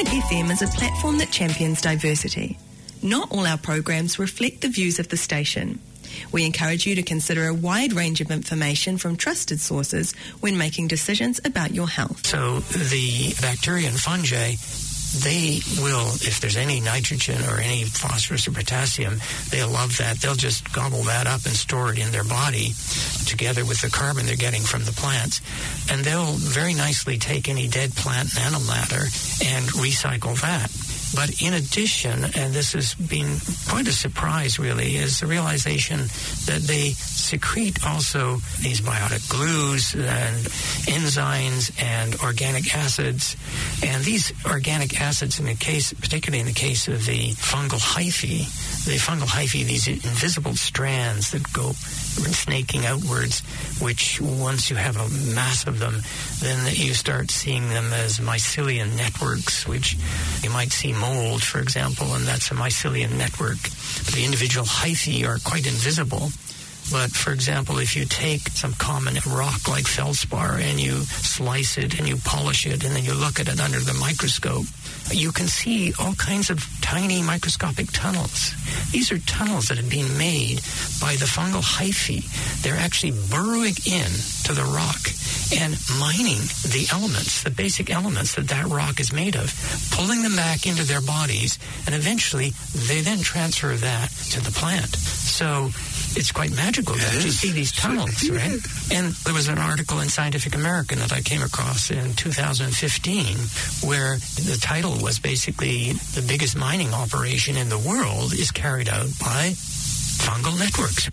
Planet FM is a platform that champions diversity. Not all our programs reflect the views of the station. We encourage you to consider a wide range of information from trusted sources when making decisions about your health. So the bacteria and fungi, they will, if there's any nitrogen or any phosphorus or potassium, they'll love that. They'll just gobble that up and store it in their body together with the carbon they're getting from the plants. And they'll very nicely take any dead plant nanomatter and recycle that. But in addition, and this has been quite a surprise really, is the realization that they secrete also these biotic glues and enzymes and organic acids. And these organic acids, in the case, particularly in the case of the fungal hyphae, these invisible strands that go snaking outwards, which once you have a mass of them, then you start seeing them as mycelium networks, which you might see mold, for example, and that's a mycelium network. The individual hyphae are quite invisible. But, for example, if you take some common rock like feldspar and you slice it and you polish it and then you look at it under the microscope, you can see all kinds of tiny microscopic tunnels. These are tunnels that have been made by the fungal hyphae. They're actually burrowing in to the rock and mining the elements, the basic elements that rock is made of, pulling them back into their bodies, and eventually they then transfer that to the plant. So it's quite magical to actually see these tunnels, right? And there was an article in Scientific American that I came across in 2015 where the title was basically the biggest mining operation in the world is carried out by fungal networks.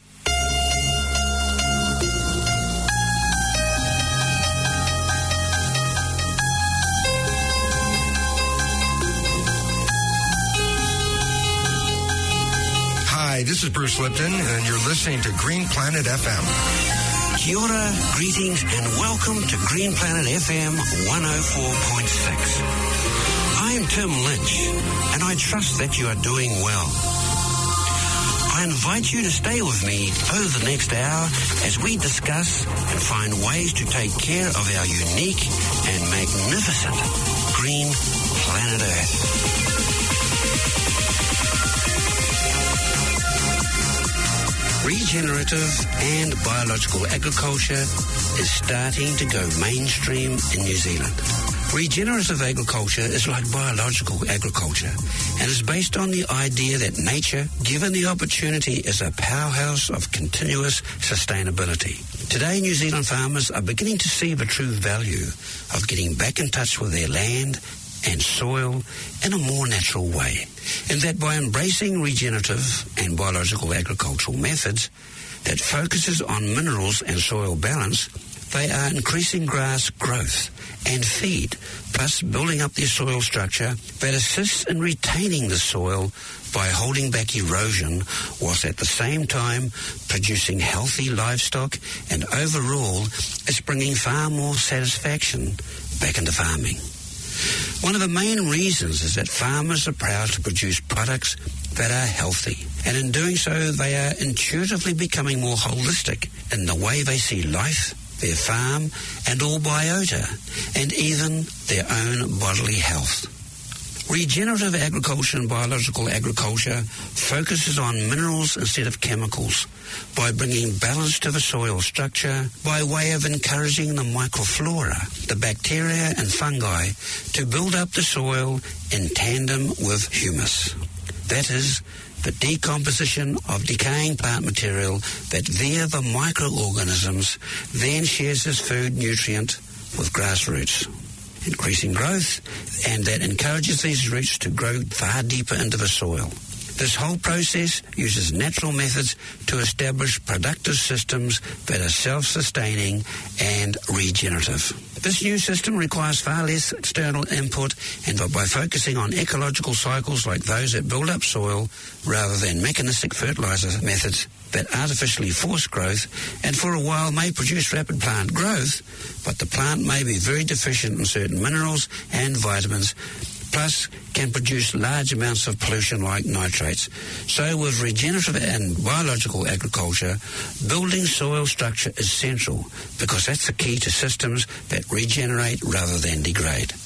Hi, this is Bruce Lipton, and you're listening to Green Planet FM. Kia ora, greetings, and welcome to Green Planet FM 104.6. I am Tim Lynch, and I trust that you are doing well. I invite you to stay with me over the next hour as we discuss and find ways to take care of our unique and magnificent green planet Earth. Regenerative and biological agriculture is starting to go mainstream in New Zealand. Regenerative agriculture is like biological agriculture and is based on the idea that nature, given the opportunity, is a powerhouse of continuous sustainability. Today, New Zealand farmers are beginning to see the true value of getting back in touch with their land and soil in a more natural way, and that by embracing regenerative and biological agricultural methods that focuses on minerals and soil balance, they are increasing grass growth and feed, plus building up their soil structure that assists in retaining the soil by holding back erosion, whilst at the same time producing healthy livestock, and overall it's bringing far more satisfaction back into farming. One of the main reasons is that farmers are proud to produce products that are healthy, and in doing so they are intuitively becoming more holistic in the way they see life, their farm, and all biota, and even their own bodily health. Regenerative agriculture and biological agriculture focuses on minerals instead of chemicals by bringing balance to the soil structure by way of encouraging the microflora, the bacteria and fungi, to build up the soil in tandem with humus. That is, the decomposition of decaying plant material that via the microorganisms then shares as food nutrient with grass roots, increasing growth, and that encourages these roots to grow far deeper into the soil. This whole process uses natural methods to establish productive systems that are self-sustaining and regenerative. This new system requires far less external input, and by focusing on ecological cycles like those that build up soil rather than mechanistic fertilizer methods that artificially force growth and for a while may produce rapid plant growth, but the plant may be very deficient in certain minerals and vitamins, plus can produce large amounts of pollution like nitrates. So with regenerative and biological agriculture, building soil structure is central because that's the key to systems that regenerate rather than degrade.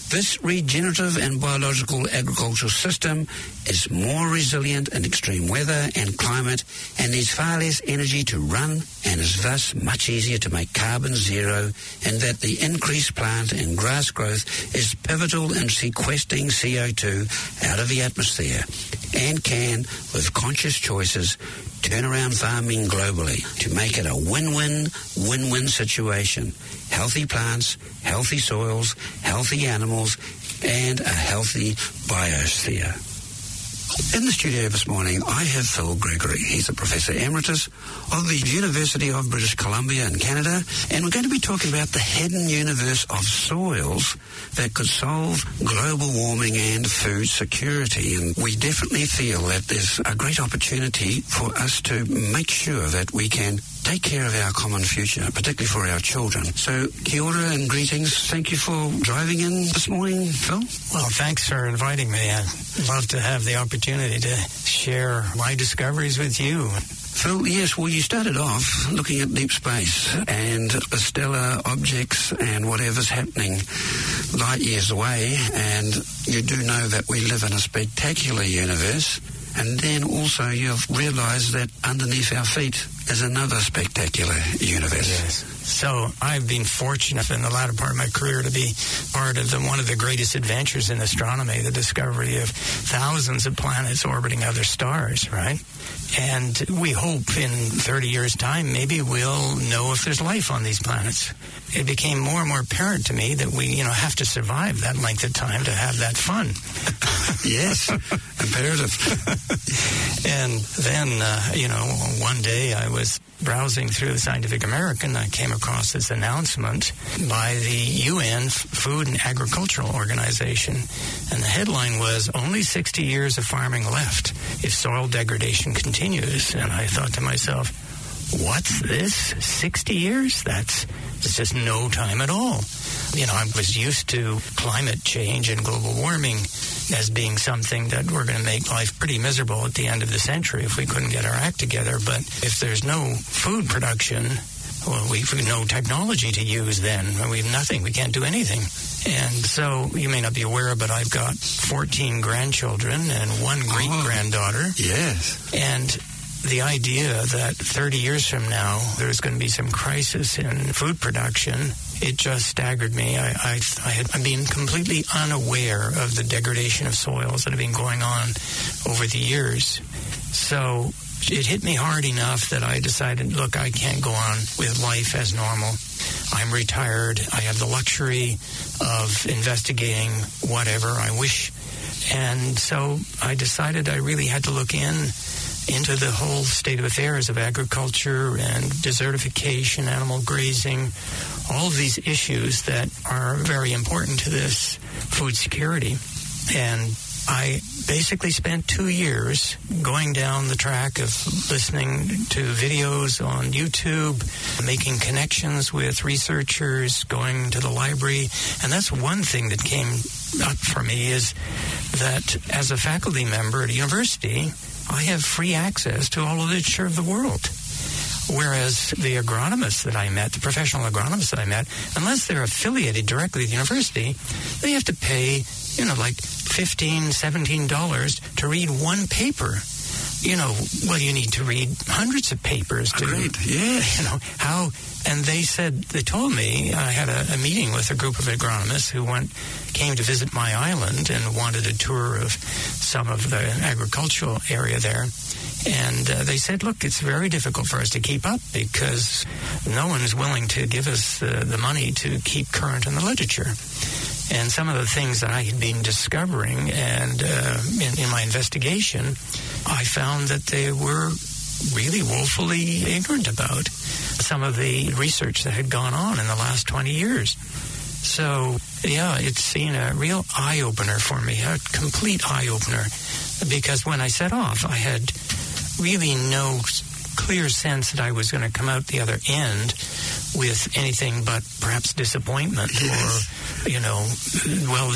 This regenerative and biological agricultural system is more resilient in extreme weather and climate and needs far less energy to run and is thus much easier to make carbon zero, and that the increased plant and grass growth is pivotal in sequestering CO2 out of the atmosphere and can, with conscious choices, turn around farming globally to make it a win-win situation. Healthy plants, healthy soils, healthy animals, and a healthy biosphere. In the studio this morning, I have Phil Gregory. He's a Professor Emeritus of the University of British Columbia in Canada, and we're going to be talking about the hidden universe of soils that could solve global warming and food security. And we definitely feel that there's a great opportunity for us to make sure that we can take care of our common future, particularly for our children. So, kia ora and greetings. Thank you for driving in this morning, Phil. Well, thanks for inviting me. I'd love to have the opportunity to share my discoveries with you. Phil, yes, well, you started off looking at deep space and stellar objects and whatever's happening light years away, and you do know that we live in a spectacular universe. And then also you've realised that underneath our feet is another spectacular universe. Yes. So I've been fortunate in the latter part of my career to be part of one of the greatest adventures in astronomy, the discovery of thousands of planets orbiting other stars, right? And we hope in 30 years' time maybe we'll know if there's life on these planets. It became more and more apparent to me that we, have to survive that length of time to have that fun. Yes, imperative. And then, one day I was browsing through the Scientific American. I came across this announcement by the UN Food and Agricultural Organization. And the headline was, "Only 60 years of farming left if soil degradation continues." And I thought to myself, what's this? 60 years? It's just no time at all. I was used to climate change and global warming as being something that we're going to make life pretty miserable at the end of the century if we couldn't get our act together. But if there's no food production, well, we've no technology to use then. We have nothing. We can't do anything. And so you may not be aware, but I've got 14 grandchildren and one great-granddaughter. Yes. And the idea that 30 years from now there's going to be some crisis in food production, it just staggered me. I had been completely unaware of the degradation of soils that have been going on over the years. So it hit me hard enough that I decided, look, I can't go on with life as normal. I'm retired. I have the luxury of investigating whatever I wish. And so I decided I really had to look into the whole state of affairs of agriculture and desertification, animal grazing, all of these issues that are very important to this food security. And I basically spent 2 years going down the track of listening to videos on YouTube, making connections with researchers, going to the library. And that's one thing that came up for me, is that as a faculty member at a university, I have free access to all the literature of the world. Whereas the agronomists that I met, the professional agronomists that I met, unless they're affiliated directly with the university, they have to pay, like $15, $17 to read one paper. You need to read hundreds of papers to, Great. Yeah. And they told me, I had a meeting with a group of agronomists who came to visit my island and wanted a tour of some of the agricultural area there. And they said, look, it's very difficult for us to keep up because no one is willing to give us the money to keep current in the literature. And some of the things that I had been discovering and in my investigation, I found that they were really woefully ignorant about some of the research that had gone on in the last 20 years. So, yeah, it's been a real eye-opener for me, a complete eye-opener, because when I set off, I had really no clear sense that I was going to come out the other end with anything but perhaps disappointment or, well,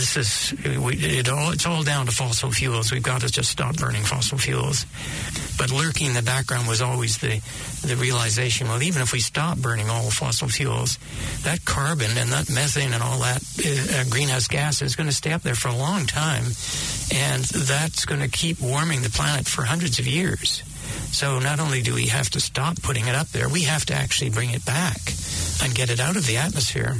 it's all down to fossil fuels. We've got to just stop burning fossil fuels. But lurking in the background was always the realization, well, even if we stop burning all fossil fuels, that carbon and that methane and all that greenhouse gas is going to stay up there for a long time, and that's going to keep warming the planet for hundreds of years. So not only do we have to stop putting it up there, we have to actually bring it back and get it out of the atmosphere.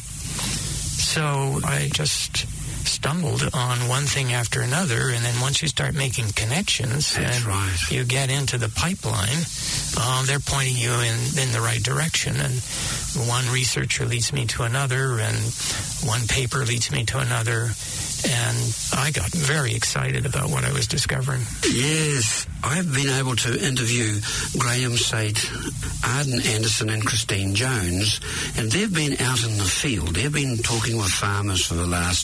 So I just stumbled on one thing after another, and then once you start making connections you get into the pipeline, they're pointing you in the right direction, and one researcher leads me to another, and one paper leads me to another, and I got very excited about what I was discovering. Yes, I've been able to interview Graham Sate, Arden Anderson and Christine Jones, and they've been out in the field. They've been talking with farmers for the last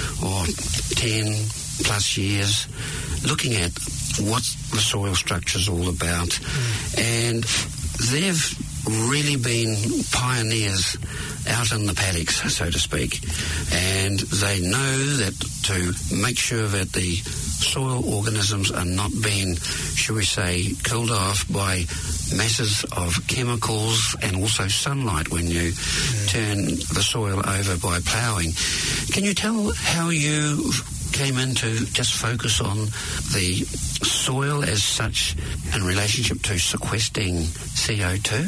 10 plus years, looking at what the soil structure is all about, and they've really been pioneers out in the paddocks, so to speak, and they know that to make sure that the soil organisms are not being, shall we say, killed off by masses of chemicals and also sunlight when you turn the soil over by ploughing. Can you tell how you came in to just focus on the soil as such in relationship to sequestering CO2?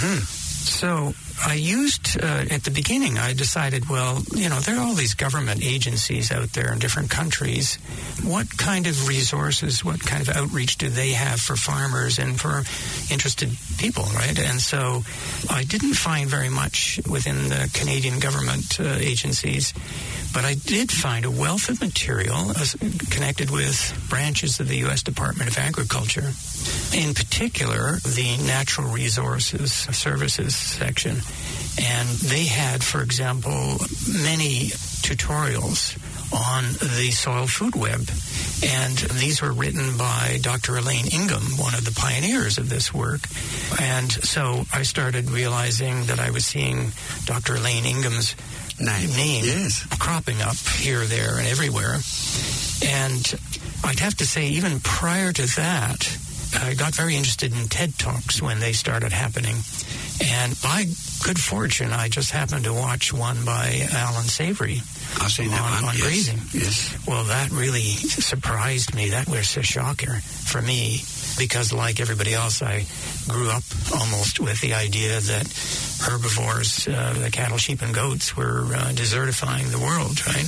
So I used, at the beginning, I decided, well, there are all these government agencies out there in different countries. What kind of resources, what kind of outreach do they have for farmers and for interested people, right? And so I didn't find very much within the Canadian government agencies, but I did find a wealth of material connected with branches of the U.S. Department of Agriculture, in particular the Natural Resources Services section. And they had, for example, many tutorials on the soil food web. And these were written by Dr. Elaine Ingham, one of the pioneers of this work. And so I started realizing that I was seeing Dr. Elaine Ingham's name cropping up here, there, and everywhere. And I'd have to say, even prior to that, I got very interested in TED Talks when they started happening. And by good fortune, I just happened to watch one by Alan Savory on grazing. Yes. Well, that really surprised me. That was a shocker for me, because like everybody else, I grew up almost with the idea that herbivores, the cattle, sheep, and goats were desertifying the world, right?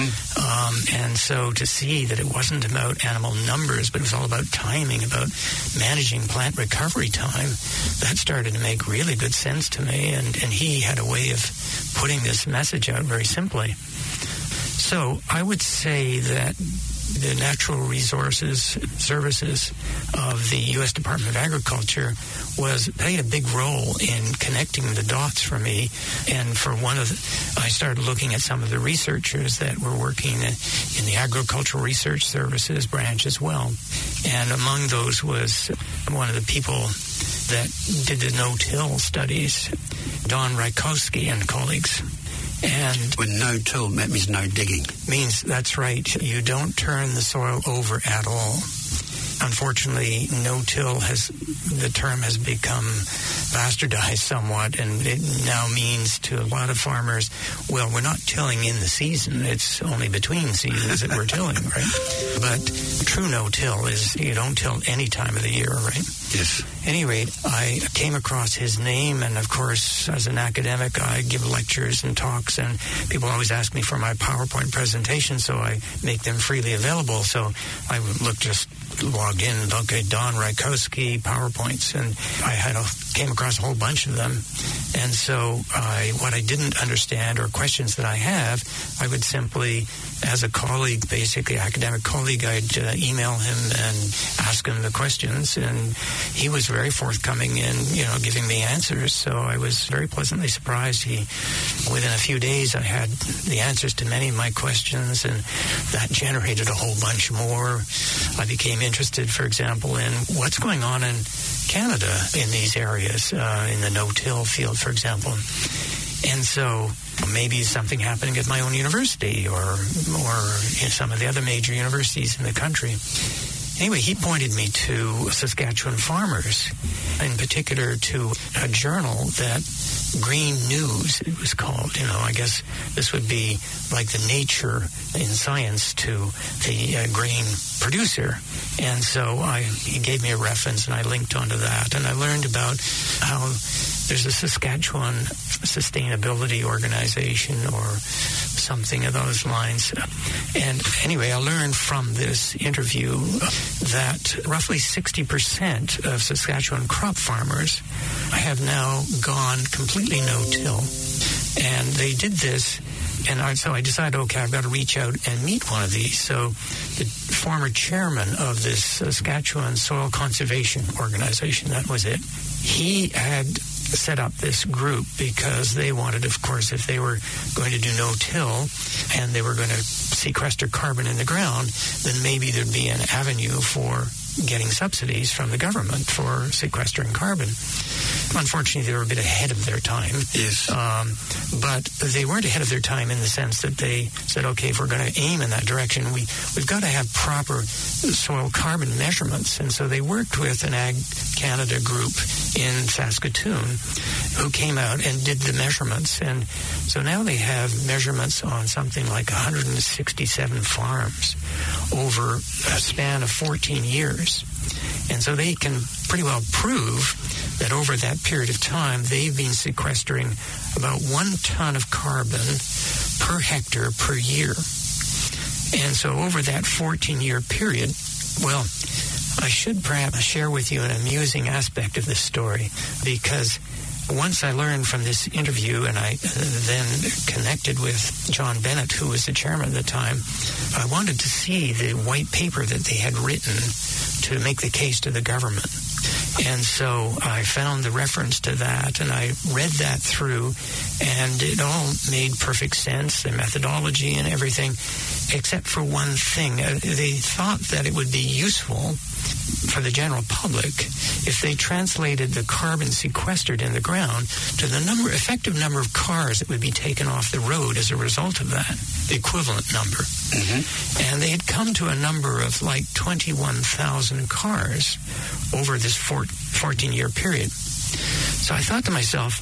And so to see that it wasn't about animal numbers, but it was all about timing, about managing plant recovery time, that started to make really good sense to me. And he had a way of putting this message out very simply. So I would say that the Natural Resources Services of the U.S. Department of Agriculture played a big role in connecting the dots for me. And I started looking at some of the researchers that were working in the Agricultural Research Services branch as well. And among those was one of the people that did the no-till studies, Don Rykowski and colleagues. And when no-till, that means no digging. Means, that's right. You don't turn the soil over at all. Unfortunately, no-till the term has become bastardized somewhat, and it now means to a lot of farmers, well, we're not tilling in the season. It's only between seasons that we're tilling, right? But true no-till is you don't till any time of the year, right? Yes. At any rate, I came across his name, and of course, as an academic, I give lectures and talks, and people always ask me for my PowerPoint presentation, so I make them freely available. So I logged in, okay, Don Rykowski PowerPoints, and I came across a whole bunch of them. And so what I didn't understand or questions that I have, I would simply, as a colleague, basically academic colleague, I'd email him and ask him the questions, and he was very forthcoming in, giving me answers. So I was very pleasantly surprised. Within a few days, I had the answers to many of my questions, and that generated a whole bunch more. I became interested, for example, in what's going on in Canada in these areas, in the no-till field, for example. And so maybe something happening at my own university or in some of the other major universities in the country. Anyway, he pointed me to Saskatchewan farmers, in particular to a journal that Green News, it was called. I guess this would be like the Nature in science to the grain producer. And so he gave me a reference, and I linked onto that. And I learned about how there's a Saskatchewan Sustainability Organization or something of those lines. And anyway, I learned from this interview that roughly 60% of Saskatchewan crop farmers have now gone completely no-till. And they did this, and so I decided, okay, I've got to reach out and meet one of these. So the former chairman of this Saskatchewan Soil Conservation Organization, that was it, he had set up this group because they wanted, of course, if they were going to do no-till and they were going to sequester carbon in the ground, then maybe there'd be an avenue for getting subsidies from the government for sequestering carbon. Unfortunately, they were a bit ahead of their time. Yes. But they weren't ahead of their time in the sense that they said, okay, if we're going to aim in that direction, we've got to have proper soil carbon measurements. And so they worked with an Ag Canada group in Saskatoon who came out and did the measurements. And so now they have measurements on something like 167 farms over a span of 14 years. And so they can pretty well prove that over that period of time, they've been sequestering about 1 ton of carbon per hectare per year. And so over that 14-year period, well, I should perhaps share with you an amusing aspect of this story, because once I learned from this interview and I then connected with John Bennett, who was the chairman at the time, I wanted to see the white paper that they had written to make the case to the government. And so I found the reference to that, and I read that through, and it all made perfect sense, the methodology and everything, except for one thing. They thought that it would be useful for the general public if they translated the carbon sequestered in the ground to the effective number of cars that would be taken off the road as a result of that, the equivalent number. Mm-hmm. And they had come to a number of like 21,000 cars over this 14-year period. So I thought to myself,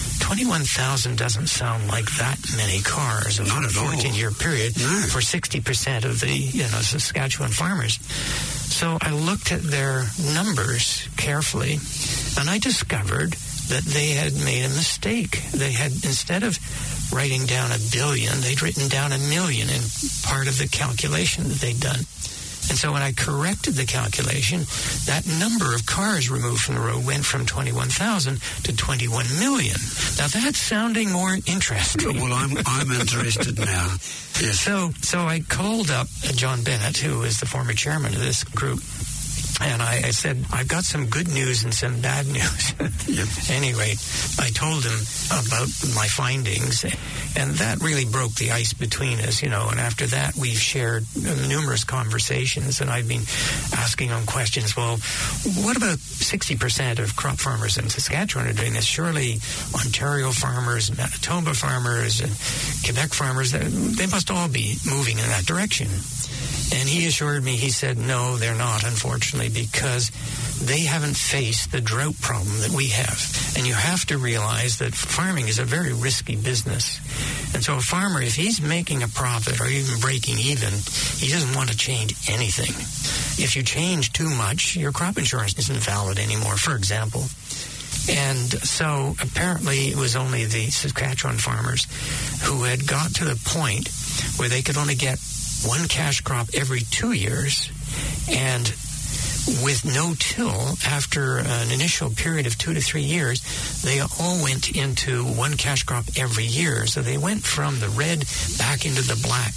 21,000 doesn't sound like that many cars over a 14-year period for 60% of the Saskatchewan farmers. So I looked at their numbers carefully, and I discovered that they had made a mistake. They had, instead of writing down 1 billion, they'd written down 1 million in part of the calculation that they'd done. And so when I corrected the calculation, that number of cars removed from the road went from 21,000 to 21 million. Now that's sounding more interesting. Well, I'm interested now. Yes. So I called up John Bennett, who is the former chairman of this group, and I said, I've got some good news and some bad news. Yep. Anyway, I told him about my findings, and that really broke the ice between us, and after that we've shared numerous conversations, and I've been asking him questions. Well, what about 60% of crop farmers in Saskatchewan are doing this? Surely Ontario farmers, Manitoba farmers, and Quebec farmers, they must all be moving in that direction. And he assured me, he said, no, they're not, unfortunately, because they haven't faced the drought problem that we have. And you have to realize that farming is a very risky business. And so a farmer, if he's making a profit or even breaking even, he doesn't want to change anything. If you change too much, your crop insurance isn't valid anymore, for example. And so apparently it was only the Saskatchewan farmers who had got to the point where they could only get one cash crop every 2 years, and with no-till, after an initial period of 2 to 3 years, they all went into one cash crop every year. So they went from the red back into the black.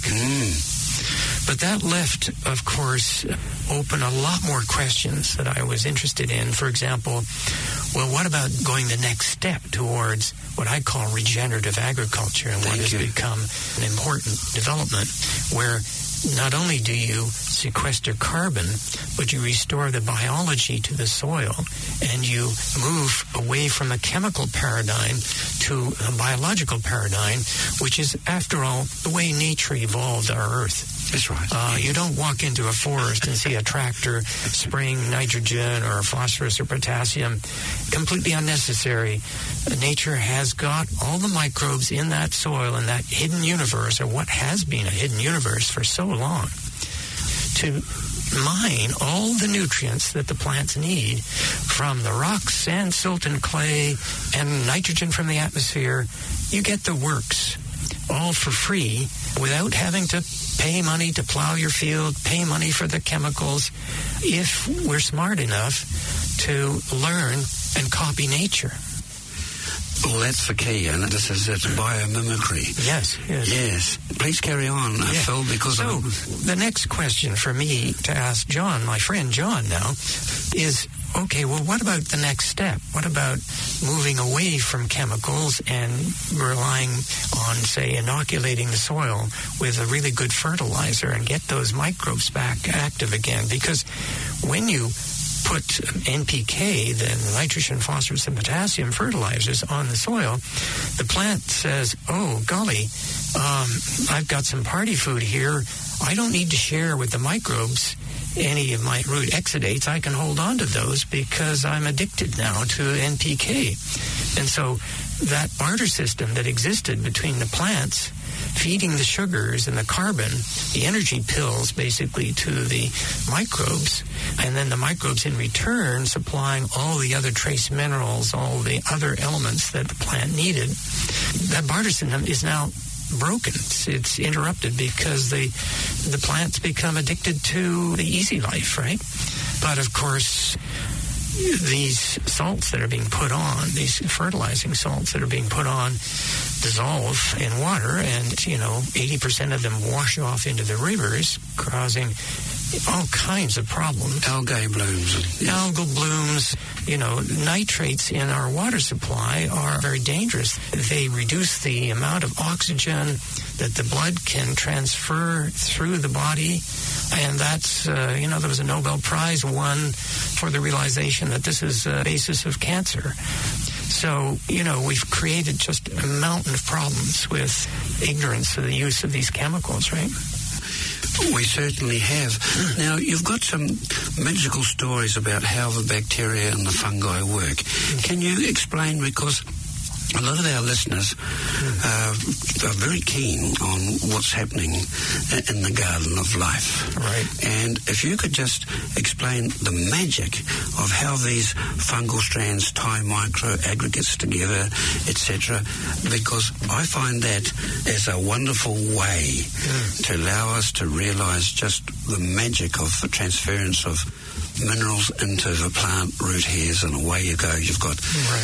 But that left, of course, open a lot more questions that I was interested in. For example, well, what about going the next step towards what I call regenerative agriculture, and what has become an important development, where not only do you sequester carbon, but you restore the biology to the soil, and you move away from a chemical paradigm to a biological paradigm, which is, after all, the way nature evolved our Earth. That's right. You don't walk into a forest and see a tractor spraying nitrogen or phosphorus or potassium. Completely unnecessary. Nature has got all the microbes in that soil, in that hidden universe, or what has been a hidden universe for so long, to mine all the nutrients that the plants need from the rocks, sand, silt, and clay, and nitrogen from the atmosphere. You get the works all for free without having to pay money to plow your field, pay money for the chemicals, if we're smart enough to learn and copy nature. Well, that's the key, and this is biomimicry. Yes. Please carry on, Phil, because... So, the next question for me to ask John, my friend John now, is, okay, well, what about the next step? What about moving away from chemicals and relying on, say, inoculating the soil with a really good fertilizer and get those microbes back active again? Because when you put NPK, then nitrogen, phosphorus, and potassium fertilizers on the soil, the plant says, oh, golly, I've got some party food here. I don't need to share with the microbes any of my root exudates. I can hold on to those because I'm addicted now to NPK. And so that barter system that existed between the plants feeding the sugars and the carbon, the energy pills basically to the microbes, and then the microbes in return supplying all the other trace minerals, all the other elements that the plant needed, that barter system is now broken. It's interrupted because the plants become addicted to the easy life, right? But of course, these salts that are being put on, these fertilizing salts that are being put on, dissolve in water, and 80% of them wash off into the rivers, causing all kinds of problems. Algae blooms. Algal blooms. Nitrates in our water supply are very dangerous. They reduce the amount of oxygen that the blood can transfer through the body. And that's, there was a Nobel Prize won for the realization that this is a basis of cancer. So, we've created just a mountain of problems with ignorance of the use of these chemicals, right? We certainly have. Now, you've got some magical stories about how the bacteria and the fungi work. Can you explain, because a lot of our listeners are very keen on what's happening in the garden of life. Right. And if you could just explain the magic of how these fungal strands tie micro aggregates together, etc., because I find that as a wonderful way to allow us to realize just the magic of the transference of minerals into the plant root hairs, and away you go. You've got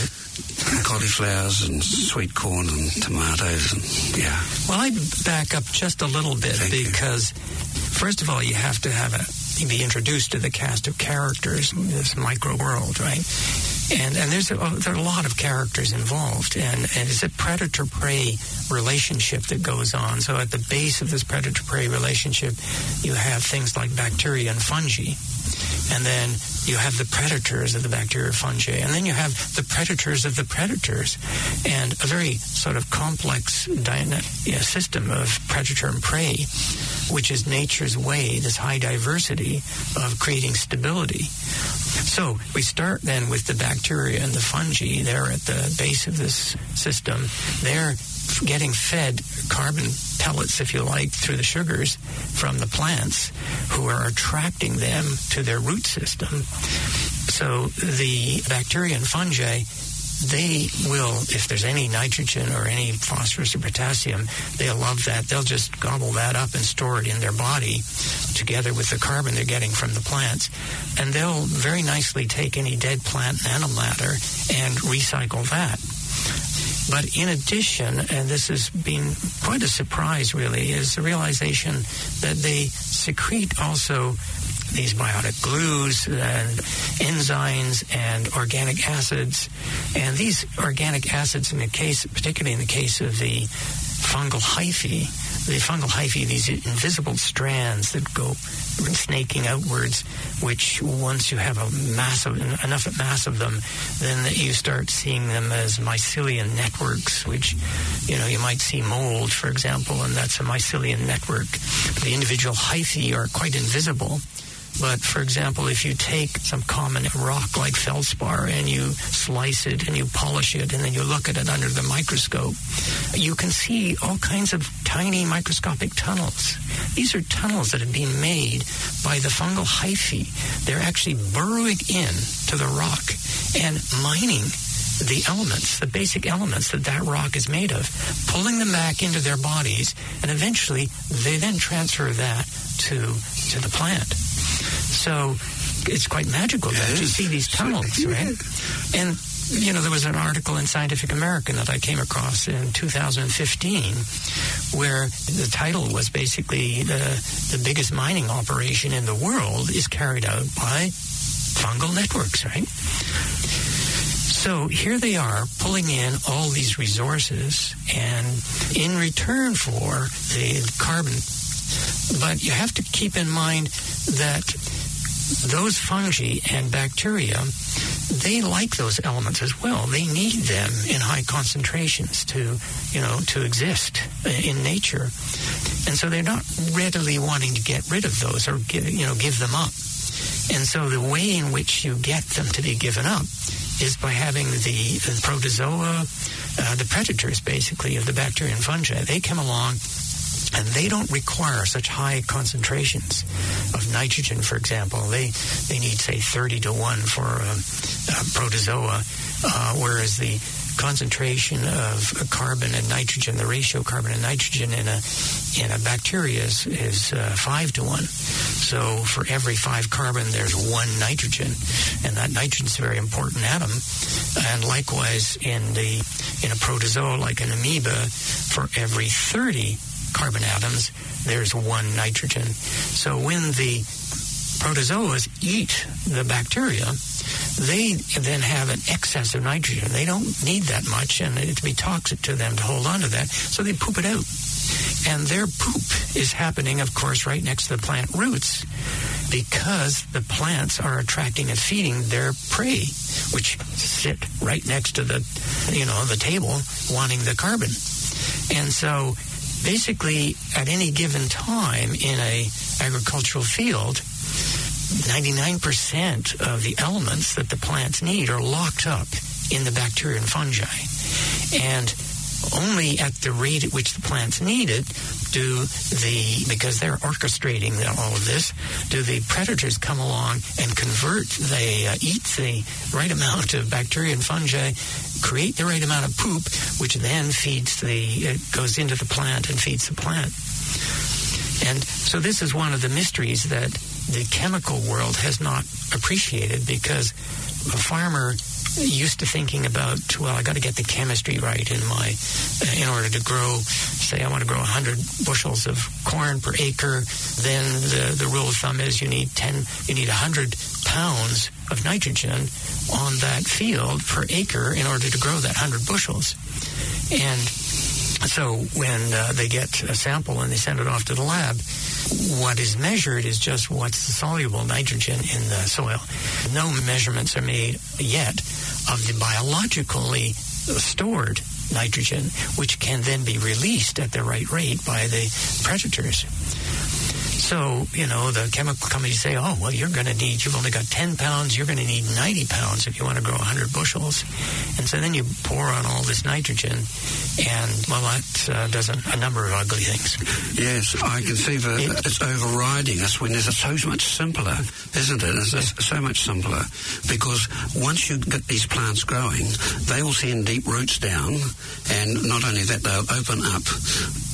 cauliflowers and sweet corn and tomatoes, and Well, I'd back up just a little bit because, first of all, you have to be introduced to the cast of characters in this micro world, right? And there are a lot of characters involved, and it's a predator-prey relationship that goes on. So at the base of this predator-prey relationship, you have things like bacteria and fungi. And then you have the predators of the bacteria and fungi. And then you have the predators of the predators. And a very sort of complex system of predator and prey, which is nature's way, this high diversity of creating stability. So we start then with the bacteria and the fungi. They're at the base of this system. They're getting fed carbon pellets, if you like, through the sugars from the plants, who are attracting them to their root system. So the bacteria and fungi, they will, if there's any nitrogen or any phosphorus or potassium, they'll love that. They'll just gobble that up and store it in their body together with the carbon they're getting from the plants. And they'll very nicely take any dead plant and animal matter and recycle that. But in addition, and this has been quite a surprise really, is the realization that they secrete also these biotic glues and enzymes and organic acids. And these organic acids, particularly in the case of the fungal hyphae. The fungal hyphae, these invisible strands that go snaking outwards, which once you have enough mass of them, then you start seeing them as mycelium networks, which, you might see mold, for example, and that's a mycelium network. The individual hyphae are quite invisible. But, for example, if you take some common rock like feldspar and you slice it and you polish it and then you look at it under the microscope, you can see all kinds of tiny microscopic tunnels. These are tunnels that have been made by the fungal hyphae. They're actually burrowing in to the rock and mining the elements, the basic elements that rock is made of, pulling them back into their bodies, and eventually they then transfer that to the plant. So it's quite magical that you see these tunnels, right? And, there was an article in Scientific American that I came across in 2015 where the title was basically the biggest mining operation in the world is carried out by fungal networks, right? So here they are pulling in all these resources and in return for the carbon. But you have to keep in mind that those fungi and bacteria, they like those elements as well. They need them in high concentrations to exist in nature. And so they're not readily wanting to get rid of those or give them up. And so the way in which you get them to be given up is by having the protozoa, the predators basically of the bacteria and fungi. They come along and they don't require such high concentrations of nitrogen, for example. They need, say, 30 to 1 for a protozoa, whereas the concentration of carbon and nitrogen, the ratio of carbon and nitrogen in a bacteria is 5 to 1. So for every 5 carbon, there's 1 nitrogen, and that nitrogen is a very important atom. And likewise, in a protozoa, like an amoeba, for every 30 carbon atoms, there's 1 nitrogen. So when the protozoas eat the bacteria, they then have an excess of nitrogen. They don't need that much, and it'd be toxic to them to hold on to that, so they poop it out. And their poop is happening, of course, right next to the plant roots, because the plants are attracting and feeding their prey, which sit right next to the table, wanting the carbon. And so basically, at any given time in a agricultural field, 99% of the elements that the plants need are locked up in the bacteria and fungi. And only at the rate at which the plants need it because they're orchestrating all of this, do the predators come along and eat the right amount of bacteria and fungi, create the right amount of poop, which then goes into the plant and feeds the plant. And so this is one of the mysteries that the chemical world has not appreciated, because a farmer used to thinking about, I got to get the chemistry right in order to grow, say I want to grow 100 bushels of corn per acre, then the rule of thumb is you need 100 pounds of nitrogen on that field per acre in order to grow that 100 bushels. And so when they get a sample and they send it off to the lab, what is measured is just what's the soluble nitrogen in the soil. No measurements are made yet of the biologically stored nitrogen, which can then be released at the right rate by the predators. So, the chemical companies say, you've only got 10 pounds, you're going to need 90 pounds if you want to grow 100 bushels. And so then you pour on all this nitrogen, and, that does a number of ugly things. Yes, I can see that it's overriding us when it's so much simpler, isn't it? It's so much simpler, because once you get these plants growing, they will send deep roots down, and not only that, they'll open up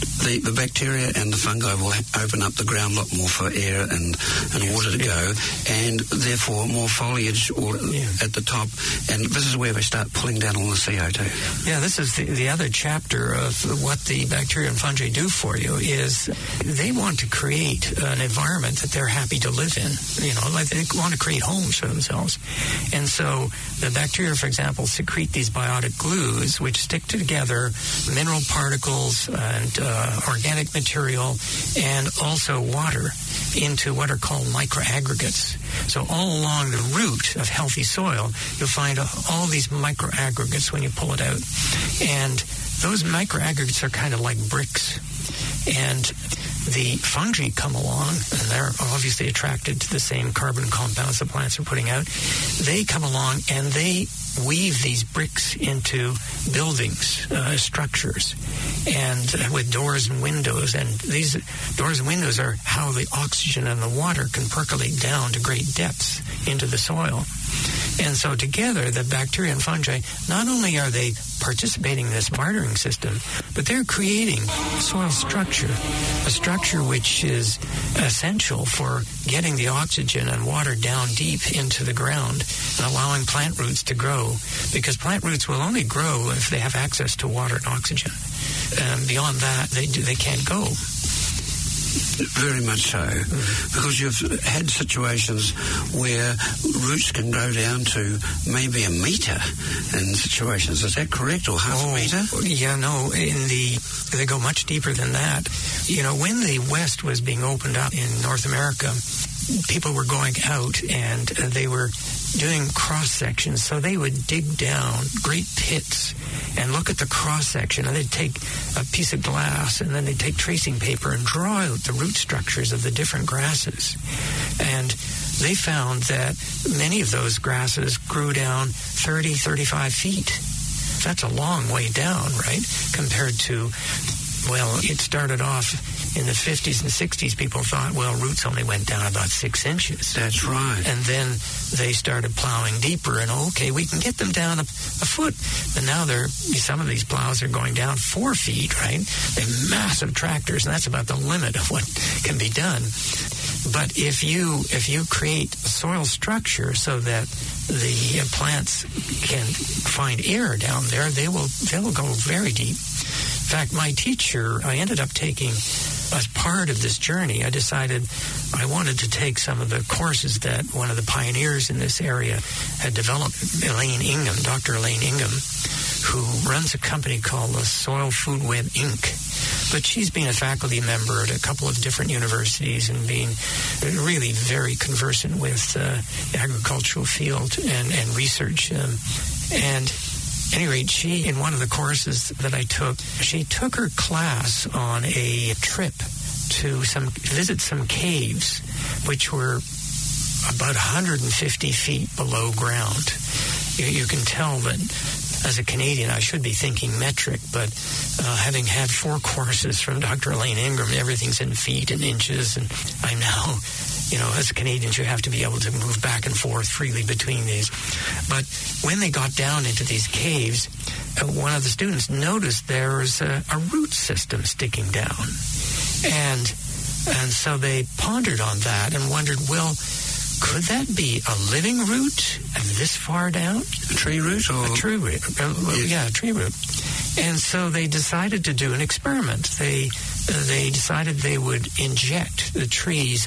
the bacteria and the fungi will open up the ground a lot more for air and water to go, and therefore more foliage at the top, and this is where they start pulling down all the CO2. Yeah, this is the other chapter of what the bacteria and fungi do for you, is they want to create an environment that they're happy to live in. Like they want to create homes for themselves. And so the bacteria, for example, secrete these biotic glues, which stick together mineral particles and organic material and also water into what are called microaggregates. So all along the root of healthy soil, you'll find all these microaggregates when you pull it out. And those microaggregates are kind of like bricks. And the fungi come along, and they're obviously attracted to the same carbon compounds the plants are putting out. They come along and they weave these bricks into buildings, structures, and with doors and windows. And these doors and windows are how the oxygen and the water can percolate down to great depths into the soil. And so together, the bacteria and fungi, not only are they participating in this bartering system, but they're creating soil structure, a structure which is essential for getting the oxygen and water down deep into the ground and allowing plant roots to grow, because plant roots will only grow if they have access to water and oxygen. And beyond that, they can't go. Very much so, because you've had situations where roots can grow down to maybe 1 metre in situations. Is that correct, or half a metre? Yeah, no, they go much deeper than that. When the West was being opened up in North America, people were going out and they were doing cross-sections. So they would dig down great pits and look at the cross-section, and they'd take a piece of glass and then they'd take tracing paper and draw out the root structures of the different grasses. And they found that many of those grasses grew down 30, 35 feet. That's a long way down, right? Compared to, it started off in the 50s and 60s, people thought, roots only went down about 6 inches. That's right. And then they started plowing deeper, and we can get them down a foot. And now some of these plows are going down 4 feet, right? They're massive tractors, and that's about the limit of what can be done. But if you create a soil structure so that the plants can find air down there, they'll go very deep. In fact, my teacher, I ended up taking, as part of this journey, I decided I wanted to take some of the courses that one of the pioneers in this area had developed, Dr. Elaine Ingham, who runs a company called the Soil Food Web, Inc. But she's been a faculty member at a couple of different universities and being really very conversant with the agricultural field and research. And at any rate, she, in one of the courses that I took, she took her class on a trip to visit some caves, which were about 150 feet below ground. You can tell that as a Canadian, I should be thinking metric, but having had 4 courses from Dr. Elaine Ingham, everything's in feet and inches, and I know, as Canadians, you have to be able to move back and forth freely between these. But when they got down into these caves, one of the students noticed there was a root system sticking down. And so they pondered on that and wondered, could that be a living root this far down? A tree root? Or? A tree root. Yeah, a tree root. And so they decided to do an experiment. They decided they would inject the trees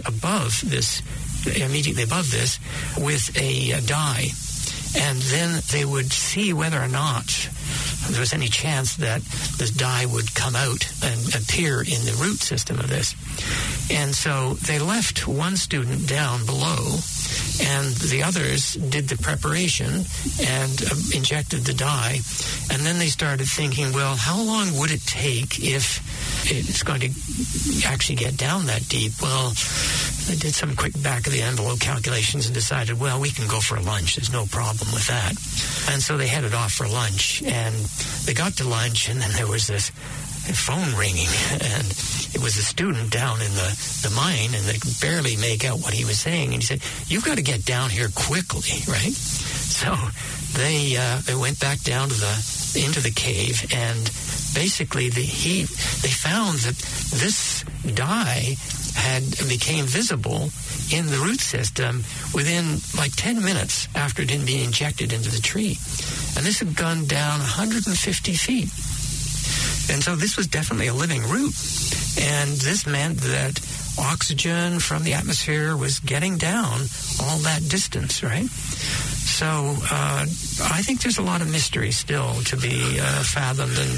immediately above this, with a dye. And then they would see whether or not there was any chance that this dye would come out and appear in the root system of this. And so they left one student down below, and the others did the preparation and injected the dye. And then they started thinking, how long would it take if it's going to actually get down that deep? They did some quick back-of-the-envelope calculations and decided, we can go for a lunch. There's no problem with that. And so they headed off for lunch, and they got to lunch, and then there was this phone ringing, and it was a student down in the mine, and they could barely make out what he was saying. And he said, "You've got to get down here quickly," right? So they went back down into the cave, and basically they found that this dye became visible in the root system within like 10 minutes after it had been injected into the tree. And this had gone down 150 feet. And so this was definitely a living root. And this meant that oxygen from the atmosphere was getting down all that distance, right? So I think there's a lot of mystery still to be fathomed and,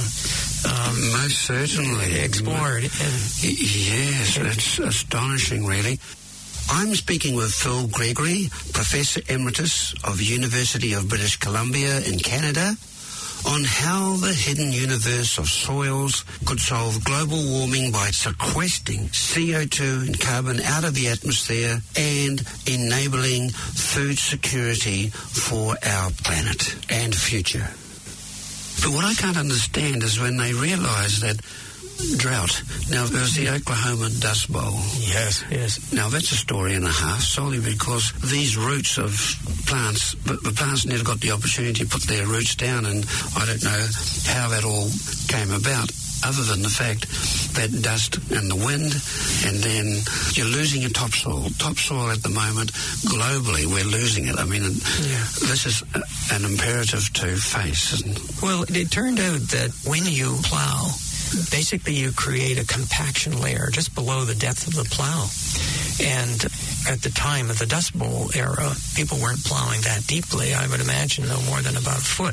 most certainly explored. Yes, it's astonishing, really. I'm speaking with Phil Gregory, Professor Emeritus of the University of British Columbia in Canada, on how the hidden universe of soils could solve global warming by sequestering CO2 and carbon out of the atmosphere and enabling food security for our planet and future. But what I can't understand is when they realise that drought. Now, there's the Oklahoma Dust Bowl. Yes. Now, that's a story and a half, solely because these roots of plants, but the plants never got the opportunity to put their roots down, and I don't know how that all came about, other than the fact that dust and the wind, and then you're losing your topsoil. Topsoil at the moment, globally, we're losing it. I mean, this is an imperative to face. Well, it turned out that when you plow, basically you create a compaction layer just below the depth of the plow. And at the time of the Dust Bowl era, people weren't plowing that deeply. I would imagine no more than about a foot.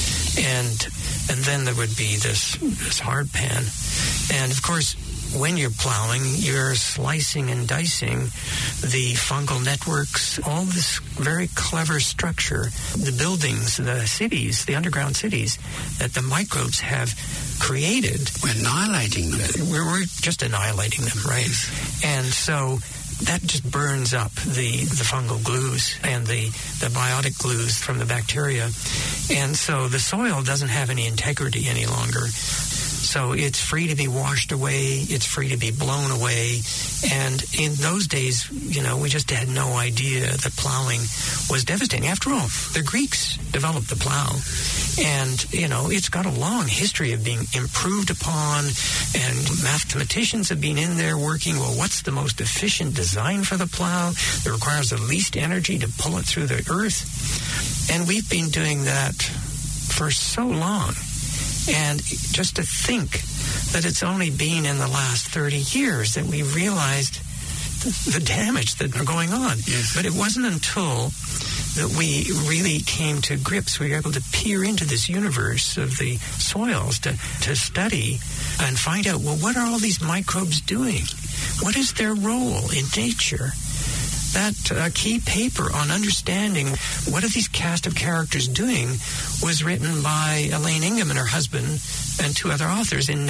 And then there would be this hard pan. And of course, when you're plowing, you're slicing and dicing the fungal networks, all this very clever structure, the buildings, the cities, the underground cities that the microbes have created. We're annihilating them. We're just annihilating them, right? And so that just burns up the fungal glues and the biotic glues from the bacteria. And so the soil doesn't have any integrity any longer. So it's free to be washed away. It's free to be blown away. And in those days, we just had no idea that plowing was devastating. After all, the Greeks developed the plow. And, it's got a long history of being improved upon. And mathematicians have been in there working, well, what's the most efficient design for the plow that requires the least energy to pull it through the earth? And we've been doing that for so long. And just to think that it's only been in the last 30 years that we realized the damage that are going on. Yes. But it wasn't until that we really came to grips, we were able to peer into this universe of the soils to study and find out, well, what are all these microbes doing? What is their role in nature? That key paper on understanding what are these cast of characters doing was written by Elaine Ingham and her husband and two other authors in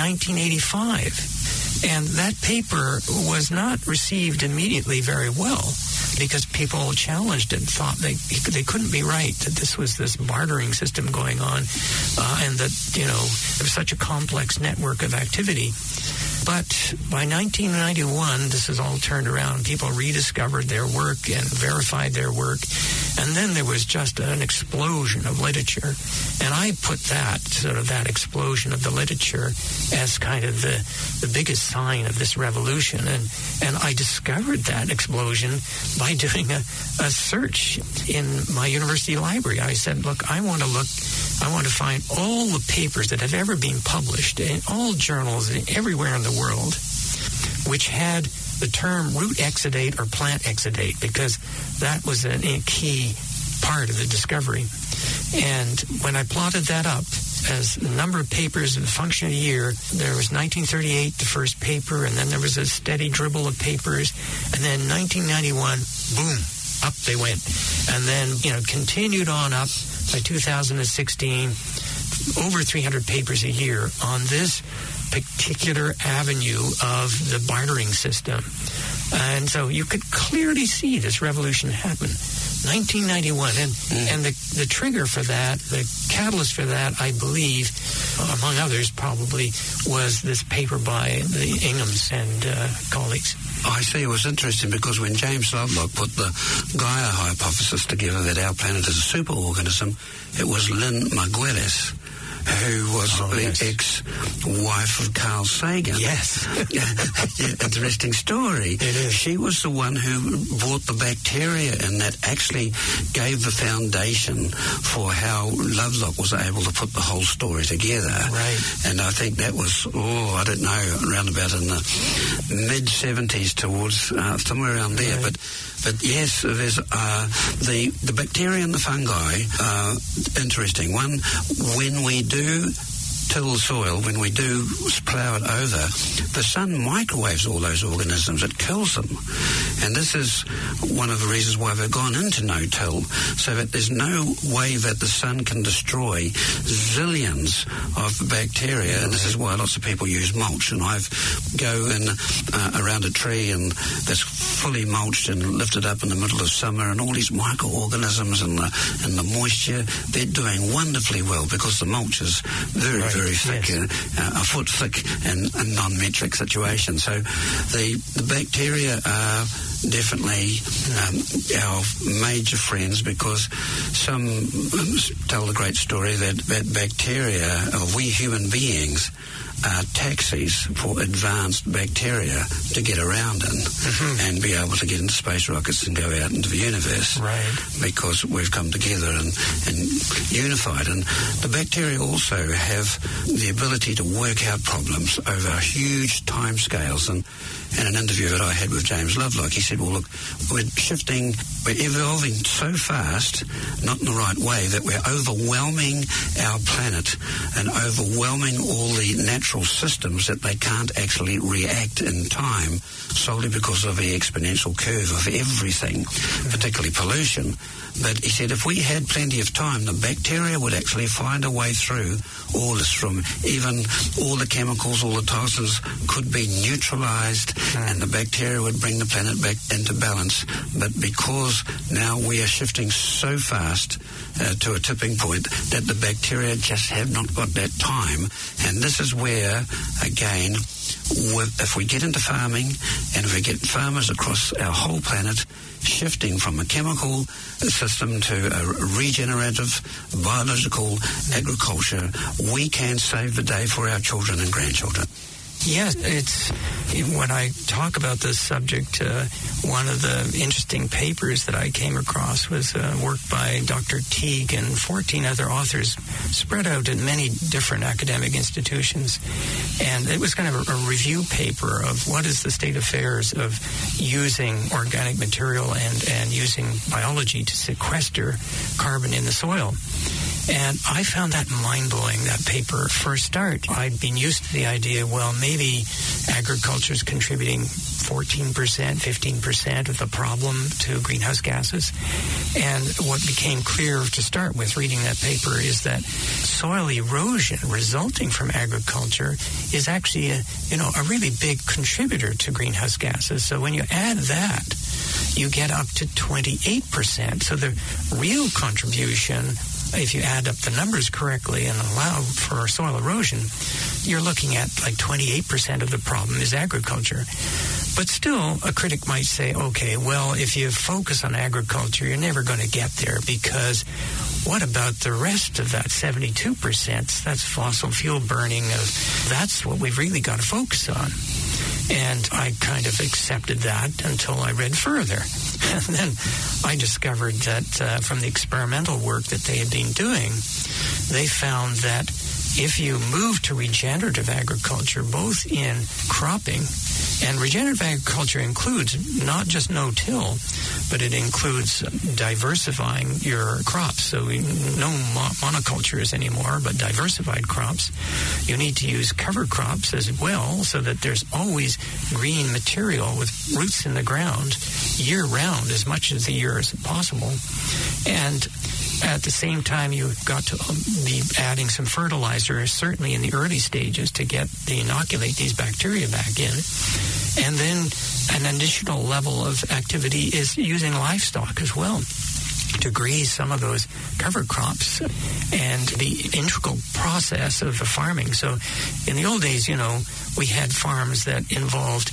1985. And that paper was not received immediately very well because people challenged it, thought they couldn't be right, that this was this bartering system going on and that, there was such a complex network of activity. But by 1991, this is all turned around. People rediscovered their work and verified their work. And then there was just an explosion of literature. And I put that explosion of the literature as kind of the biggest sign of this revolution. And I discovered that explosion by doing a search in my university library. I said, look, I want to find all the papers that have ever been published in all journals everywhere in the world which had the term root exudate or plant exudate, because that was a key part of the discovery. And when I plotted that up as the number of papers in a function of a year, there was 1938, the first paper, and then there was a steady dribble of papers, and then 1991, boom, up they went. And then, continued on up by 2016, over 300 papers a year on this particular avenue of the bartering system. And so you could clearly see this revolution happen. 1991, and the trigger for that, the catalyst for that, I believe, among others probably, was this paper by the Inghams and colleagues. I see. It was interesting because when James Lovelock put the Gaia hypothesis together that our planet is a superorganism, it was Lynn Margulis who was the ex-wife of Carl Sagan. Yes. Interesting story. It is. She was the one who brought the bacteria in that actually gave the foundation for how Lovelock was able to put the whole story together. Right. And I think that was, I don't know, around about in the mid-70s towards somewhere around there. Right. But yes, there's the bacteria and the fungi are interesting. One, when we do till the soil, when we do plough it over, the sun microwaves all those organisms. It kills them. And this is one of the reasons why we've gone into no-till, so that there's no way that the sun can destroy zillions of bacteria. And this is why lots of people use mulch. And I go in around a tree and that's fully mulched and lifted up in the middle of summer, and all these microorganisms and the moisture, they're doing wonderfully well because the mulch is very thick, a foot thick and non-metric situation. So the bacteria are definitely our major friends, because some tell the great story that bacteria, or we human beings, are taxis for advanced bacteria to get around in and be able to get into space rockets and go out into the universe. Right. Because we've come together and unified. And the bacteria also have the ability to work out problems over huge time scales. And in an interview that I had with James Lovelock, he said, well, look, we're evolving so fast, not in the right way, that we're overwhelming our planet and overwhelming all the natural systems that they can't actually react in time, solely because of the exponential curve of everything, particularly pollution. But he said if we had plenty of time, the bacteria would actually find a way through all this, from even all the chemicals, all the toxins could be neutralized, and the bacteria would bring the planet back into balance. But because now we are shifting so fast to a tipping point that the bacteria just have not got that time. And this is where, again, if we get into farming and if we get farmers across our whole planet shifting from a chemical system to a regenerative, biological agriculture, we can save the day for our children and grandchildren. Yes, when I talk about this subject, one of the interesting papers that I came across was work by Dr. Teague and 14 other authors spread out in many different academic institutions. And it was kind of a review paper of what is the state of affairs of using organic material and using biology to sequester carbon in the soil. And I found that mind-blowing, that paper. For a start, I'd been used to the idea, well, maybe agriculture is contributing 14%, 15% of the problem to greenhouse gases. And what became clear to start with reading that paper is that soil erosion resulting from agriculture is actually a really big contributor to greenhouse gases. So when you add that, you get up to 28%. So the real contribution, if you add up the numbers correctly and allow for soil erosion, you're looking at like 28% of the problem is agriculture. But still, a critic might say, okay, well, if you focus on agriculture, you're never going to get there, because what about the rest of that 72%? That's fossil fuel burning. That's what we've really got to focus on. And I kind of accepted that until I read further. And then I discovered that from the experimental work that they had been doing, they found that if you move to regenerative agriculture, both in cropping, and regenerative agriculture includes not just no-till, but it includes diversifying your crops. So no monocultures anymore, but diversified crops. You need to use cover crops as well, so that there's always green material with roots in the ground year-round, as much as the year as possible. And at the same time, you've got to be adding some fertilizer, certainly in the early stages, to inoculate these bacteria back in. And then an additional level of activity is using livestock as well to graze some of those cover crops, and the integral process of the farming. So in the old days, we had farms that involved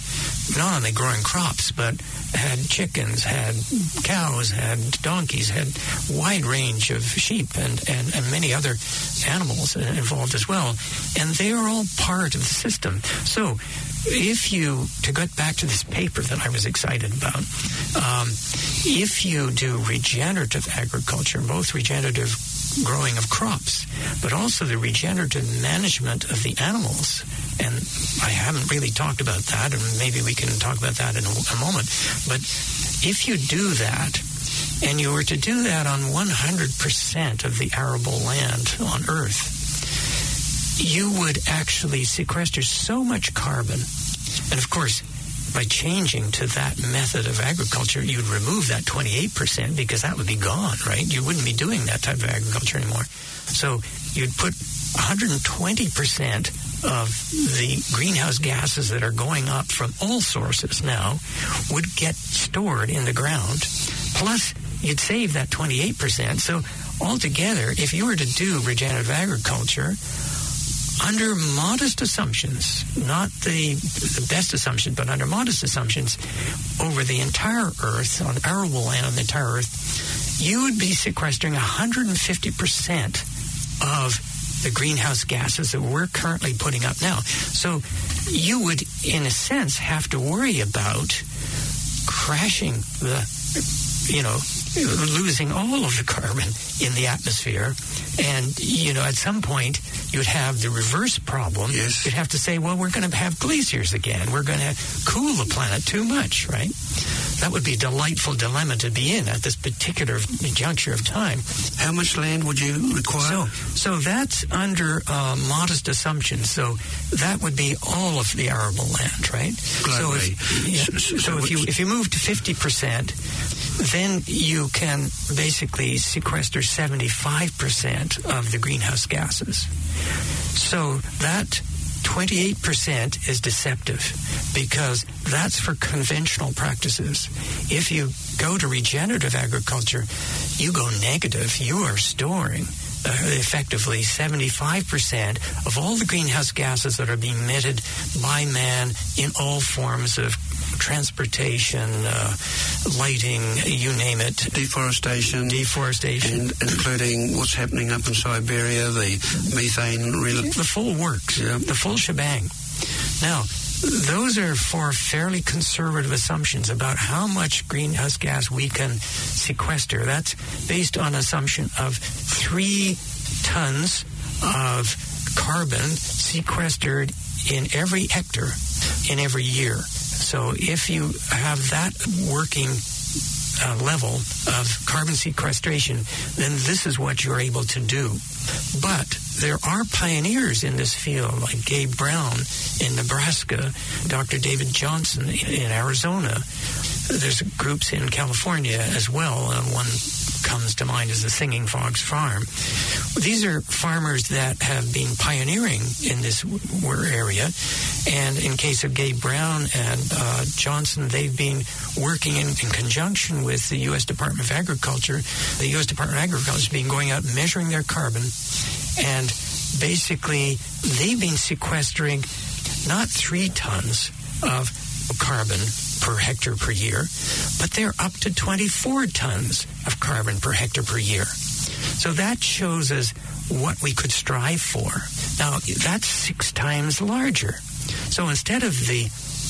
not only growing crops, but had chickens, had cows, had donkeys, had a wide range of sheep and many other animals involved as well. And they are all part of the system. So to get back to this paper that I was excited about, if you do regenerative agriculture, both regenerative growing of crops, but also the regenerative management of the animals, and I haven't really talked about that, and maybe we can talk about that in a moment, but if you do that, and you were to do that on 100% of the arable land on Earth, you would actually sequester so much carbon. And of course, by changing to that method of agriculture, you'd remove that 28% because that would be gone, right? You wouldn't be doing that type of agriculture anymore. So you'd put 120% of the greenhouse gases that are going up from all sources now would get stored in the ground. Plus, you'd save that 28%. So altogether, if you were to do regenerative agriculture, under modest assumptions, not the best assumption, but under modest assumptions, over the entire Earth, on arable land on the entire Earth, you would be sequestering 150% of the greenhouse gases that we're currently putting up now. So you would, in a sense, have to worry about crashing losing all of the carbon in the atmosphere. And, at some point, you'd have the reverse problem. Yes. You'd have to say, well, we're going to have glaciers again. We're going to cool the planet too much, right? That would be a delightful dilemma to be in at this particular juncture of time. How much land would you require? So that's under modest assumptions. So that would be all of the arable land, right? Globally. So if you move to 50%, then you can basically sequester 75% of the greenhouse gases. So that 28% is deceptive because that's for conventional practices. If you go to regenerative agriculture, you go negative. You are storing effectively 75% of all the greenhouse gases that are being emitted by man in all forms of transportation, lighting, you name it. Deforestation. And including what's happening up in Siberia, the methane. The full works. Yeah. The full shebang. Now, those are for fairly conservative assumptions about how much greenhouse gas we can sequester. That's based on assumption of 3 tons of carbon sequestered in every hectare in every year. So if you have that working level of carbon sequestration, then this is what you're able to do. But there are pioneers in this field, like Gabe Brown in Nebraska, Dr. David Johnson in Arizona. There's groups in California as well. One comes to mind as the Singing Fox Farm. These are farmers that have been pioneering in this area. And in case of Gabe Brown and Johnson, they've been working in conjunction with the U.S. Department of Agriculture. The U.S. Department of Agriculture has been going out and measuring their carbon. And basically, they've been sequestering not 3 tons of carbon per hectare per year, but they're up to 24 tons of carbon per hectare per year. So that shows us what we could strive for. Now, that's 6 times larger. So instead of the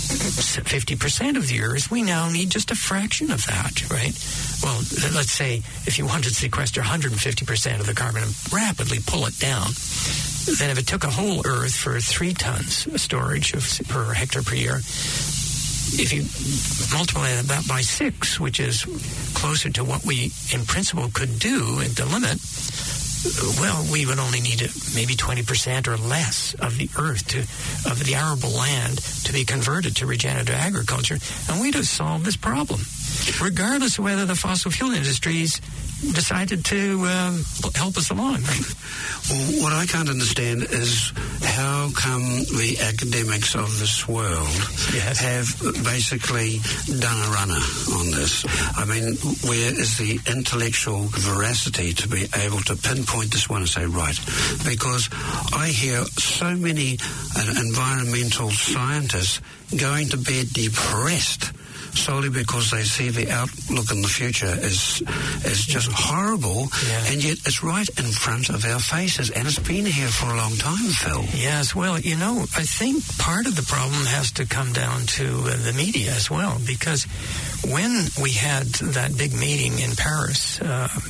50% of the Earth, we now need just a fraction of that, right? Well, let's say if you wanted to sequester 150% of the carbon and rapidly pull it down, then if it took a whole Earth for 3 tons storage per hectare per year, if you multiply that by 6, which is closer to what we in principle could do at the limit, well, we would only need maybe 20% or less of the Earth, of the arable land, to be converted to regenerative agriculture, and we'd have solved this problem. regardless of whether the fossil fuel industries decided to help us along. Well, what I can't understand is how come the academics of this world have basically done a runner on this. I mean, where is the intellectual veracity to be able to pinpoint this one and say, right? Because I hear so many environmental scientists going to bed depressed solely because they see the outlook in the future is just horrible, and yet it's right in front of our faces, and it's been here for a long time, Phil. Yes, well, I think part of the problem has to come down to the media as well, because when we had that big meeting in Paris,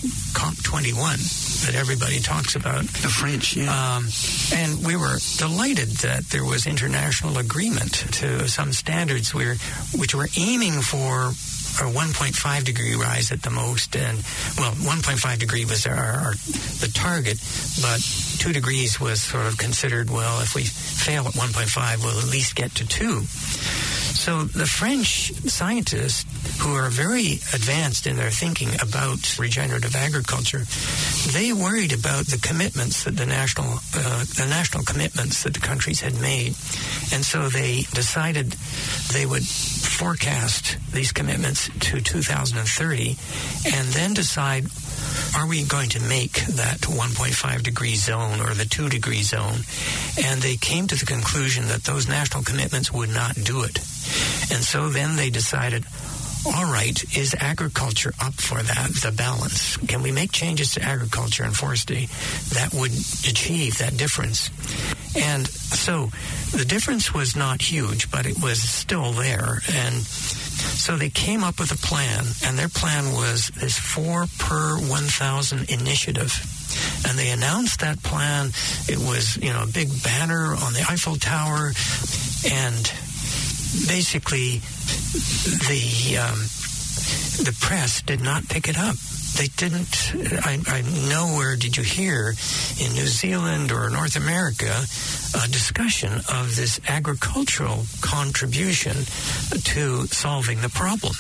COP21, that everybody talks about. The French, and we were delighted that there was international agreement to some standards which were aiming for a 1.5 degree rise at the most, and 1.5 degree was the target, but 2 degrees was sort of considered, well, if we fail at 1.5, we'll at least get to 2. So the French scientists, who are very advanced in their thinking about regenerative agriculture, they worried about the commitments that the national commitments that the countries had made, and so they decided they would forecast these commitments to 2030, and then decide, are we going to make that 1.5 degree zone or the 2 degree zone? And they came to the conclusion that those national commitments would not do it. And so then they decided, all right, is agriculture up for that, the balance? Can we make changes to agriculture and forestry that would achieve that difference? And so the difference was not huge, but it was still there. And so they came up with a plan, and their plan was this 4 per 1,000 initiative. And they announced that plan. It was, a big banner on the Eiffel Tower, and basically the press did not pick it up. They didn't. I nowhere did you hear in New Zealand or North America a discussion of this agricultural contribution to solving the problem.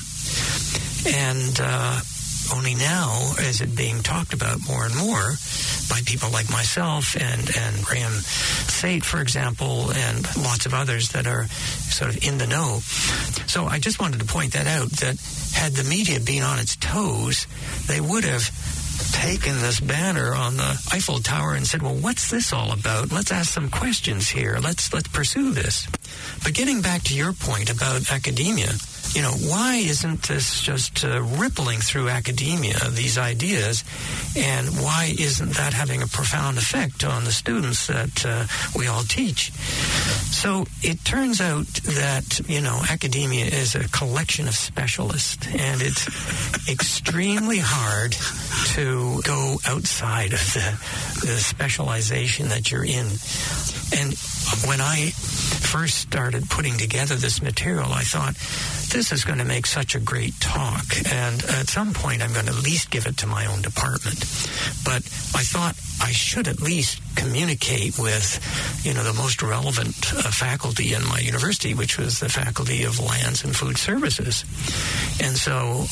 And only now is it being talked about more and more by people like myself and Graham Sate, for example, and lots of others that are sort of in the know. So I just wanted to point that out, that had the media been on its toes, they would have taken this banner on the Eiffel Tower and said, well, what's this all about? Let's ask some questions here. Let's pursue this. But getting back to your point about academia, why isn't this just rippling through academia, these ideas, and why isn't that having a profound effect on the students that we all teach? So it turns out that, academia is a collection of specialists, and it's extremely hard to go outside of the specialization that you're in. And when I first started putting together this material, I thought, this is going to make such a great talk, and at some point I'm going to at least give it to my own department. But I thought I should at least communicate with, the most relevant faculty in my university, which was the Faculty of Lands and Food Services. And so,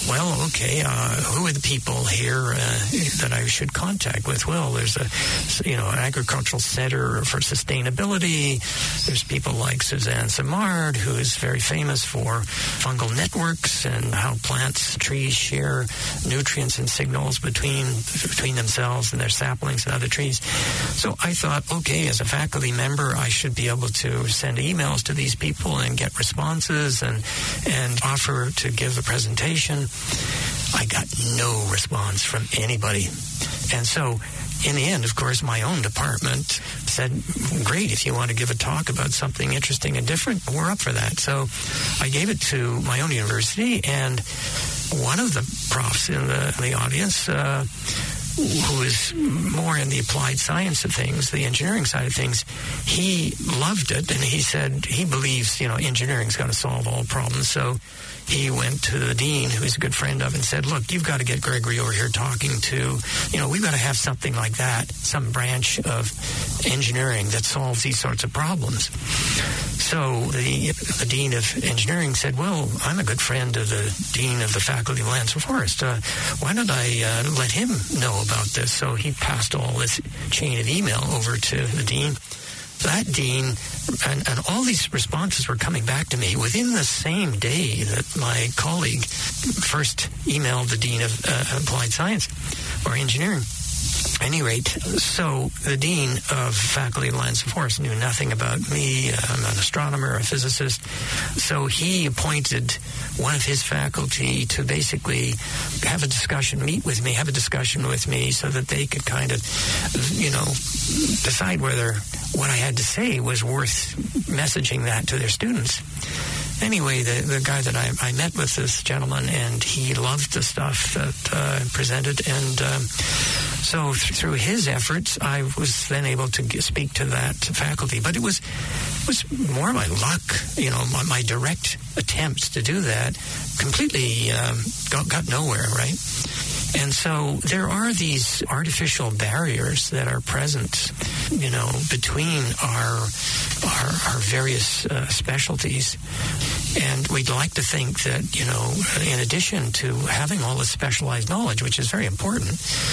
who are the people here that I should contact with? Well, there's an agricultural center for sustainability. There's people like Suzanne Simard, who is very famous for fungal networks and how plants, trees share nutrients and signals between themselves and their saplings and other trees. So I thought, as a faculty member, I should be able to send emails to these people and get responses and offer to give a presentation. I got no response from anybody. And so in the end, of course, my own department said, great, if you want to give a talk about something interesting and different, we're up for that. So I gave it to my own university, and one of the profs in the audience who is more in the applied science of things, the engineering side of things, he loved it, and he said he believes, engineering's going to solve all problems. So he went to the dean, who he's a good friend of, and said, look, you've got to get Gregory over here talking to, we've got to have something like that, some branch of engineering that solves these sorts of problems. So the dean of engineering said, well, I'm a good friend of the dean of the faculty of Lands and Forest. Why don't I let him know about this? So he passed all this chain of email over to the dean. That dean, and all these responses were coming back to me within the same day that my colleague first emailed the dean of applied science or engineering. At any rate, so the dean of faculty of Lands and Forests knew nothing about me. I'm an astronomer, a physicist. So he appointed one of his faculty to basically have a discussion with me so that they could kind of, decide whether what I had to say was worth messaging that to their students. Anyway, the guy that I met with, this gentleman, and he loved the stuff that I presented, and so through his efforts, I was then able to speak to that faculty. But it was more my luck, my direct attempts to do that completely got nowhere, right? And so there are these artificial barriers that are present, between our various specialties. And we'd like to think that, in addition to having all this specialized knowledge, which is very important,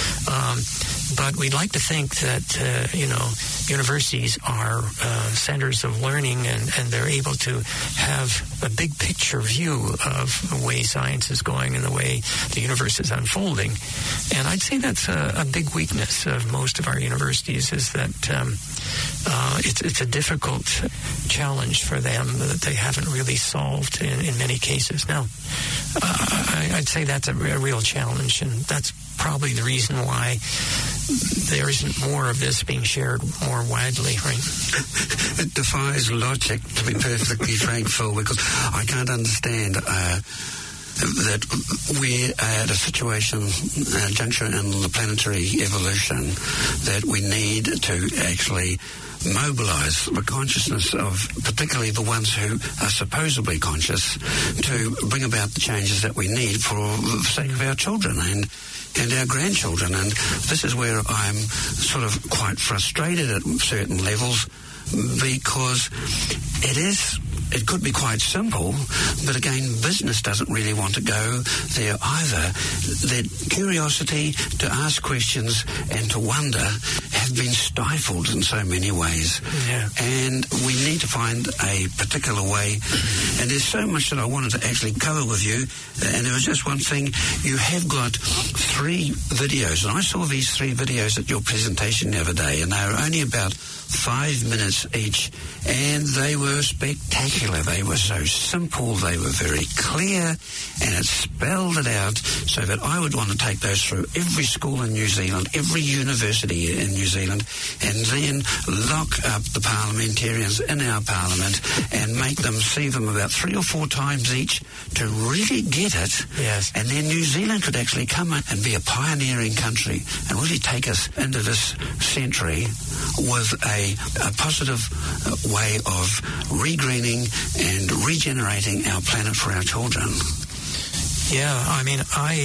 but we'd like to think that, universities are centers of learning, and they're able to have a big picture view of the way science is going and the way the universe is unfolding. And I'd say that's a big weakness of most of our universities, is that it's a difficult challenge for them that they haven't really solved in many cases. Now, I'd say that's a real challenge, and that's probably the reason why there isn't more of this being shared more widely, right? It defies logic, to be perfectly frank, Phil, because I can't understand that we're at a situation, a juncture in the planetary evolution, that we need to actually mobilize the consciousness of particularly the ones who are supposedly conscious to bring about the changes that we need for the sake of our children and our grandchildren. And this is where I'm sort of quite frustrated at certain levels, because it could be quite simple, but again, business doesn't really want to go there either. Their curiosity to ask questions and to wonder have been stifled in so many ways. Yeah. And we need to find a particular way. And there's so much that I wanted to actually cover with you. And there was just one thing. You have got 3 videos, and I saw these 3 videos at your presentation the other day, and they were only about 5 minutes each, and they were spectacular. They were so simple, they were very clear, and it spelled it out so that I would want to take those through every school in New Zealand, every university in New Zealand, and then lock up the parliamentarians in our parliament and make them see them about 3 or 4 times each to really get it. Yes. And then New Zealand could actually come in and be a pioneering country and really take us into this century with a positive way of regreening and regenerating our planet for our children. Yeah, I mean,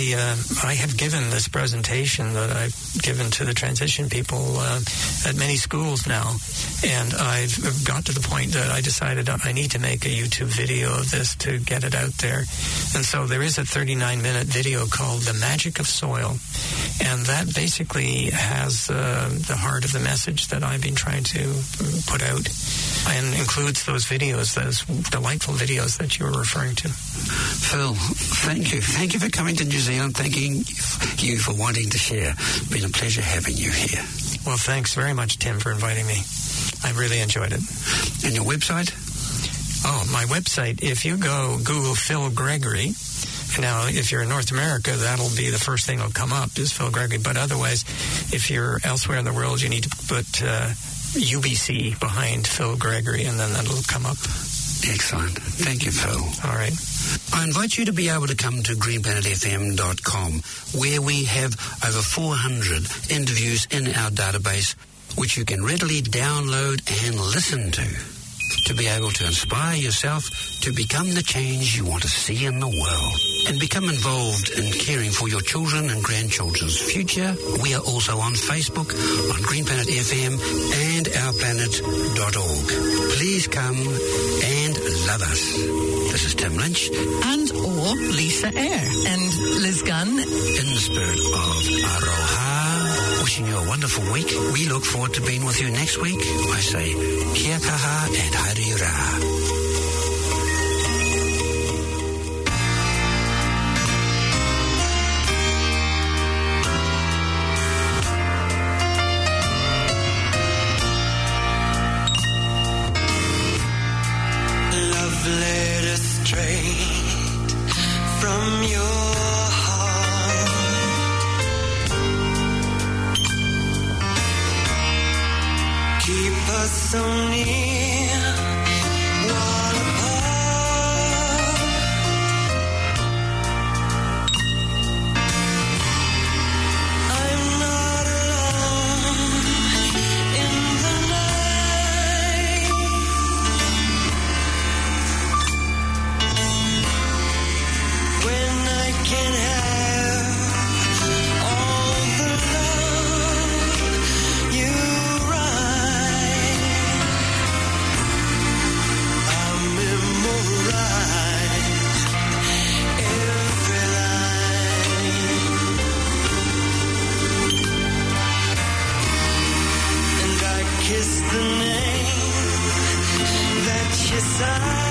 I have given this presentation that I've given to the transition people at many schools now, and I've got to the point that I decided I need to make a YouTube video of this to get it out there. And so there is a 39-minute video called The Magic of Soil, and that basically has the heart of the message that I've been trying to put out, and includes those videos, those delightful videos that you were referring to. Phil, thank you. Thank you for coming to New Zealand. Thanking you for wanting to share. It's been a pleasure having you here. Well, thanks very much, Tim, for inviting me. I really enjoyed it. And your website? Oh, my website, if you Google Phil Gregory, now, if you're in North America, that'll be the first thing that'll come up, is Phil Gregory. But otherwise, if you're elsewhere in the world, you need to put UBC behind Phil Gregory, and then that'll come up. Excellent. Thank you, Phil. All right. I invite you to be able to come to greenplanetfm.com, where we have over 400 interviews in our database, which you can readily download and listen to be able to inspire yourself to become the change you want to see in the world and become involved in caring for your children and grandchildren's future. We are also on Facebook, on Green Planet FM and ourplanet.org. Please come and love us. This is Tim Lynch. And or Lisa Eyre. And Liz Gunn. In the spirit of Aroha, wishing you a wonderful week. We look forward to being with you next week. I say kia kaha and hari ra. Love letter straight from your heart. Keep us so near, while apart. I'm not alone in the night. When I can have all the love you write, I'll memorize every line, and I kiss the name that you signed.